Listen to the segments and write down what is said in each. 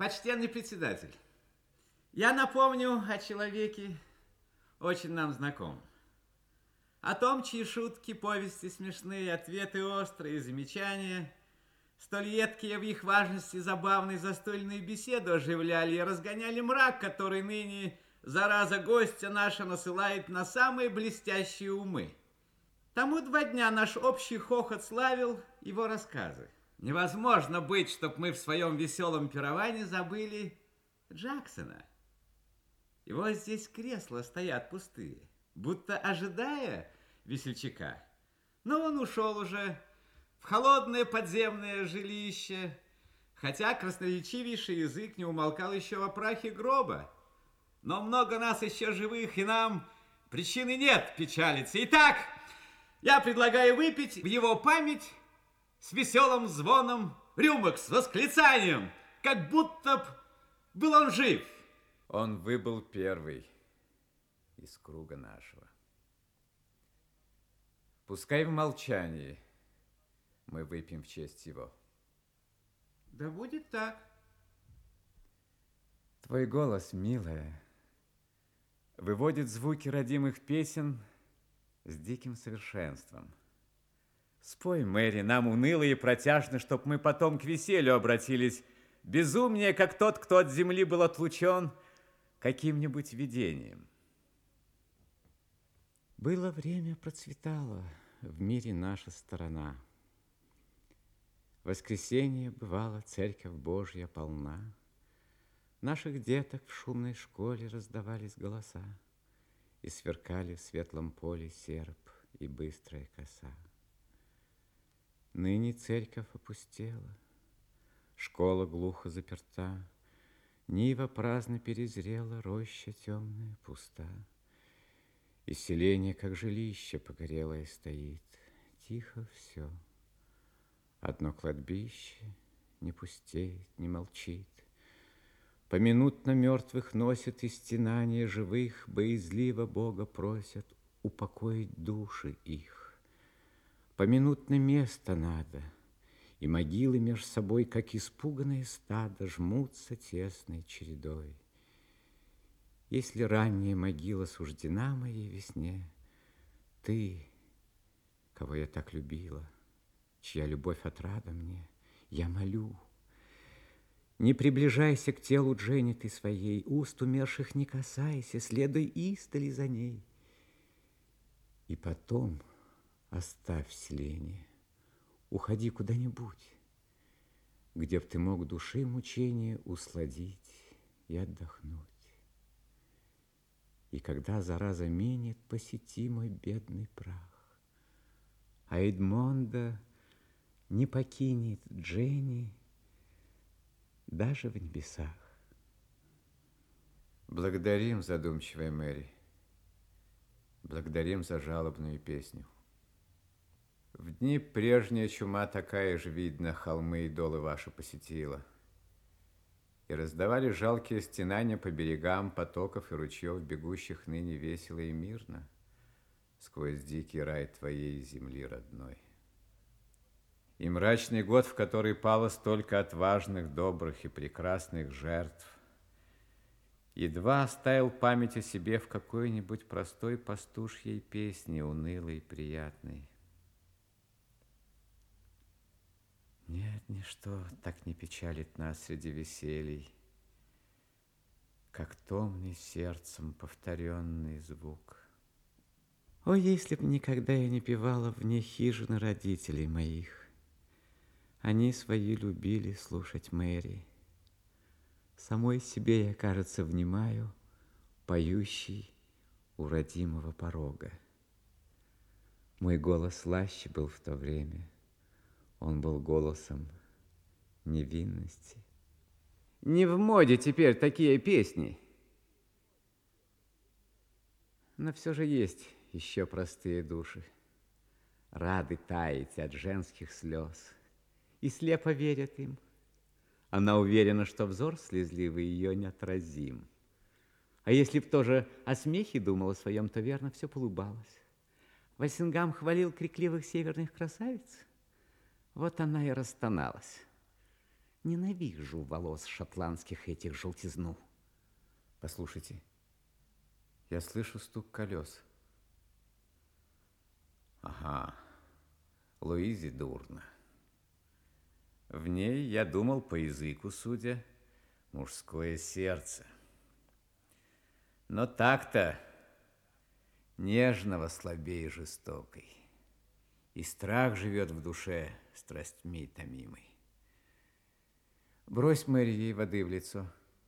Почтенный председатель, я напомню о человеке, очень нам знакомом. О том, чьи шутки, повести смешные, ответы острые, замечания, столь едкие в их важности, забавной застольную беседу оживляли и разгоняли мрак, который ныне, зараза гостя наша, насылает на самые блестящие умы. Тому 2 дня наш общий хохот славил его рассказы. Невозможно быть, чтоб мы в своем веселом пировании забыли Джексона. Его здесь кресла стоят пустые, будто ожидая весельчака. Но он ушел уже в холодное подземное жилище, хотя красноречивейший язык не умолкал еще о прахе гроба. Но много нас еще живых, и нам причины нет печалиться. Итак, я предлагаю выпить в его память с веселым звоном рюмок, с восклицанием, как будто б был он жив. Он выбыл первый из круга нашего. Пускай в молчании мы выпьем в честь его. Да будет так. Твой голос, милая, выводит звуки родимых песен с диким совершенством. Спой, Мэри, нам уныло и протяжно, чтоб мы потом к веселью обратились, безумнее, как тот, кто от земли был отлучен каким-нибудь видением. Было время, процветало в мире наша сторона. В воскресенье бывала церковь Божья полна. Наших деток в шумной школе раздавались голоса, и сверкали в светлом поле серп и быстрая коса. Ныне церковь опустела, школа глухо заперта, нива праздно перезрела, роща темная, пуста. И селение, как жилище погорелое, стоит, тихо все. Одно кладбище не пустеет, не молчит. Поминутно мертвых носят и стенания живых, боязливо Бога просят упокоить души их. Поминутно место надо, и могилы меж собой, как испуганное стадо, жмутся тесной чередой. Если ранняя могила суждена моей весне, ты, кого я так любила, чья любовь отрада мне, я молю, не приближайся к телу Дженни ты своей, уст умерших не касайся, следуй истоли за ней. И потом оставь селение, уходи куда-нибудь, где б ты мог души мучения усладить и отдохнуть. И когда зараза минет, посети мой бедный прах, а Эдмонда не покинет Дженни даже в небесах. Благодарим, задумчивая Мэри, благодарим за жалобную песню. В дни прежняя чума такая же, видно, холмы и долы ваши посетила. И раздавали жалкие стенания по берегам потоков и ручьев, бегущих ныне весело и мирно сквозь дикий рай твоей земли родной. И мрачный год, в который пало столько отважных, добрых и прекрасных жертв, едва оставил память о себе в какой-нибудь простой пастушьей песне, унылой и приятной. Нет, ничто так не печалит нас среди веселий, как томный сердцем повторенный звук. О, если б никогда я не певала вне хижины родителей моих! Они свои любили слушать Мэри. Самой себе я, кажется, внимаю, поющий у родимого порога. Мой голос слаще был в то время. Он был голосом невинности. Не в моде теперь такие песни. Но все же есть еще простые души, рады таять от женских слез, и слепо верят им. Она уверена, что взор слезливый ее неотразим. А если б тоже о смехе думала своем, то верно все улыбалась. Вальсингам хвалил крикливых северных красавиц. Вот она и расстоналась. Ненавижу волос шотландских этих желтизну. Послушайте, я слышу стук колес. Ага, Луизе дурно. В ней, я думал, по языку судя, мужское сердце. Но так-то нежного слабее жестокой. И страх живет в душе страстьми томимой. Брось, Мэри, ей воды в лицо.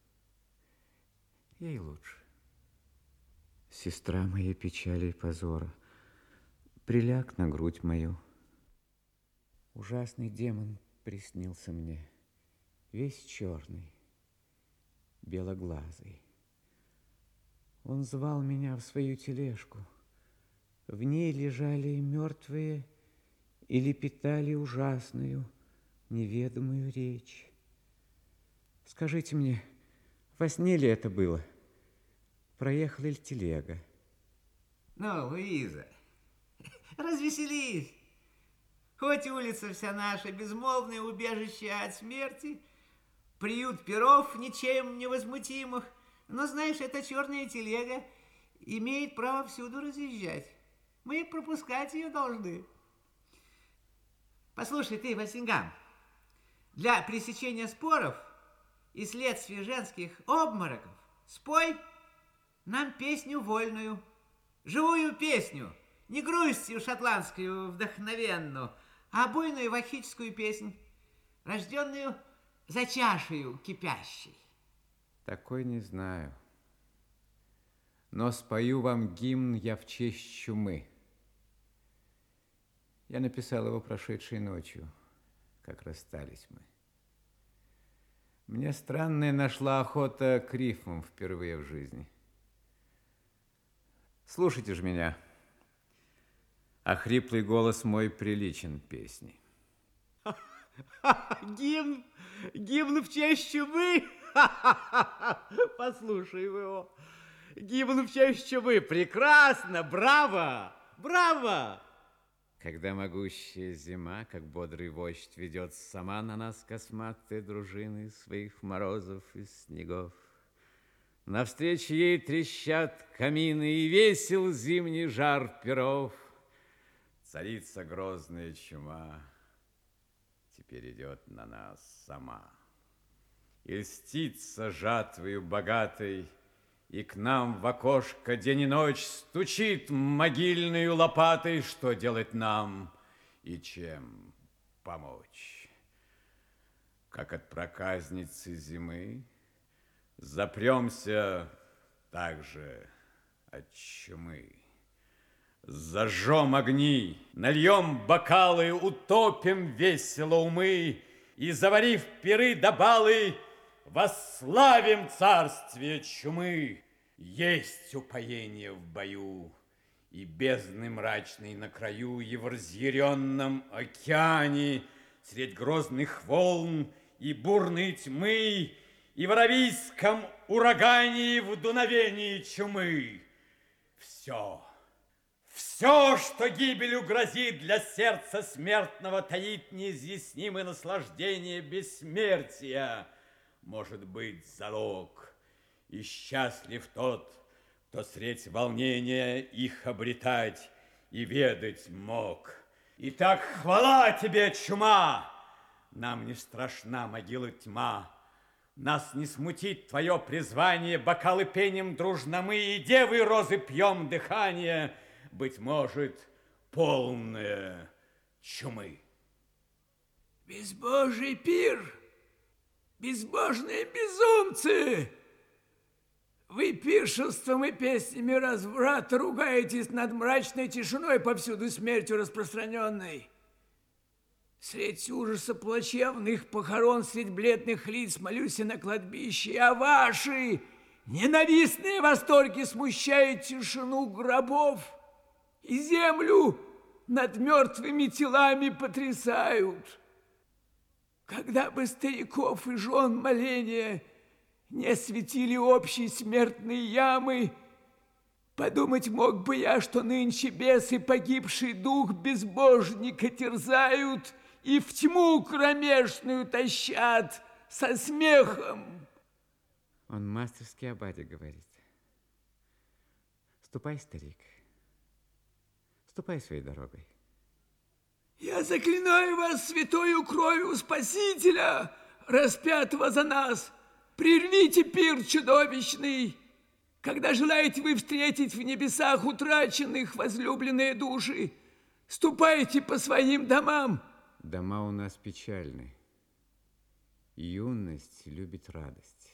Ей лучше. Сестра моей печали и позора, приляг на грудь мою. Ужасный демон приснился мне, весь черный, белоглазый. Он звал меня в свою тележку. В ней лежали мертвые и лепетали ужасную, неведомую речь. Скажите мне, во сне ли это было? Проехала ли телега? Ну, Луиза, развеселись. Хоть улица вся наша безмолвное убежище от смерти, приют перов ничем невозмутимых, но, знаешь, эта черная телега имеет право всюду разъезжать. Мы пропускать ее должны. Послушай ты, Вальсингам, для пресечения споров и следствия женских обмороков спой нам песню вольную, живую песню, не грустью шотландскую вдохновенную, а буйную вахическую песнь, рожденную за чашею кипящей. Такой не знаю. Но спою вам гимн я в честь чумы. Я написал его прошедшей ночью, как расстались мы. Мне странная нашла охота к рифмам впервые в жизни. Слушайте же меня, а хриплый голос мой приличен песни. Гимн в честь чумы? Послушаем его. Гимн в честь чумы. Прекрасно, браво, браво. Когда могущая зима, как бодрый вождь, ведет сама на нас косматые дружины своих морозов и снегов, навстречу ей трещат камины, и весел зимний жар перов. Царица грозная чума теперь идет на нас сама. И льстится жатвою богатой, и к нам в окошко день и ночь стучит могильную лопатой, что делать нам и чем помочь. Как от проказницы зимы запремся также от чумы. Зажжем огни, нальем бокалы, утопим весело умы и, заварив пиры да балы, восславим царствие чумы. Есть упоение в бою, и бездны мрачной на краю, и в разъяренном океане, средь грозных волн и бурной тьмы, и в аравийском урагане, и в дуновении чумы. Все, что гибелью грозит, для сердца смертного таит неизъяснимое наслаждение бессмертия. Может быть, залог, и счастлив тот, кто средь волнения их обретать и ведать мог. Итак, хвала тебе, чума! Нам не страшна могила тьма, нас не смутит твое призвание, бокалы пенем дружно мы, и девы розы пьем дыхание, быть может, полное чумы. Безбожий пир! Безбожные безумцы! Вы пиршеством и песнями разврата ругаетесь над мрачной тишиной, повсюду смертью распространенной. Средь ужаса плачевных похорон, средь бледных лиц молюсь на кладбище, а ваши ненавистные восторги смущают тишину гробов и землю над мертвыми телами потрясают. Когда бы стариков и жен моления не осветили общей смертной ямы, подумать мог бы я, что нынче бесы погибший дух безбожника терзают и в тьму кромешную тащат. со смехом. Он мастерски о Баде говорит. Ступай, старик. Ступай своей дорогой. Я заклинаю вас святою кровью Спасителя, распятого за нас. Прервите пир чудовищный, когда желаете вы встретить в небесах утраченных возлюбленные души. Ступайте по своим домам. Дома у нас печальны. Юность любит радость.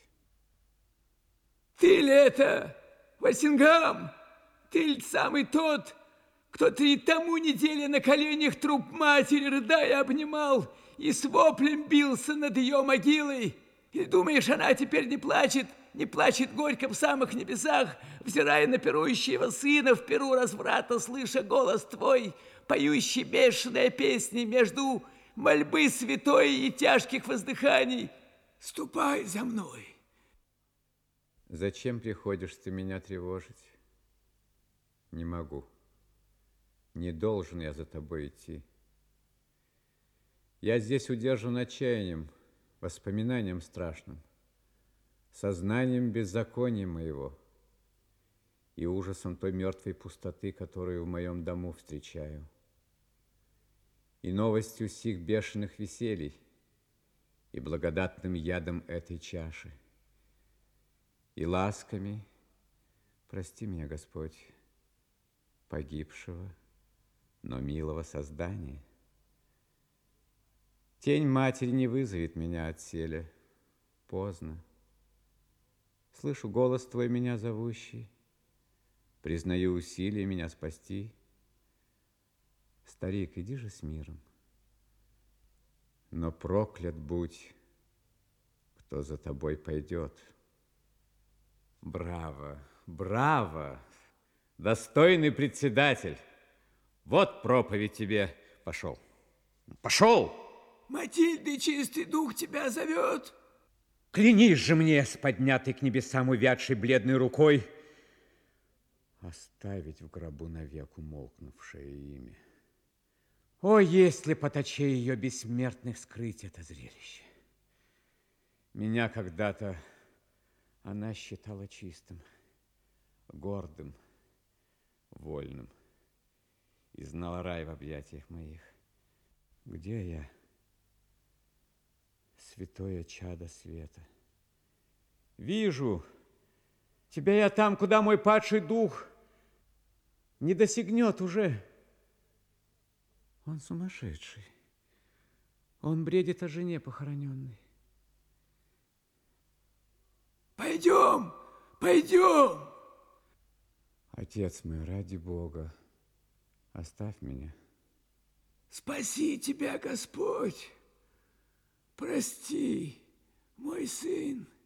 Ты ли это, Васингам? Ты ли самый тот, кто 3 тому недели на коленях труп матери, рыдая, обнимал и с воплем бился над ее могилой? Или думаешь, она теперь не плачет горько в самых небесах, взирая на пирующего сына в пиру разврата, слыша голос твой, поющий бешеные песни между мольбы святой и тяжких воздыханий? Ступай за мной. Зачем приходишь ты меня тревожить? Не могу. Не должен я за тобой идти. Я здесь удержан отчаянием, воспоминанием страшным, сознанием беззакония моего и ужасом той мертвой пустоты, которую в моем дому встречаю, и новостью сих бешеных веселий, и благодатным ядом этой чаши, и ласками, прости меня, Господь, погибшего, но милого создания. Тень матери не вызовет меня отселя. Поздно. Слышу голос твой, меня зовущий. Признаю усилия меня спасти. Старик, иди же с миром. Но проклят будь, кто за тобой пойдет. Браво, браво, достойный председатель. Вот проповедь тебе. Пошел. Пошел! Матильды, чистый дух тебя зовет. Клянись же мне с поднятой к небесам увядшей бледной рукой оставить в гробу навек умолкнувшее имя. О, если по точей ее бессмертных скрыть это зрелище! Меня когда-то она считала чистым, гордым, вольным и знала рай в объятиях моих. Где я, святое чадо света? Вижу тебя я там, куда мой падший дух не досягнет уже. Он сумасшедший. Он бредит о жене похороненной. Пойдем, пойдем. Отец мой, ради Бога, оставь меня. Спаси тебя, Господь. Прости, мой сын.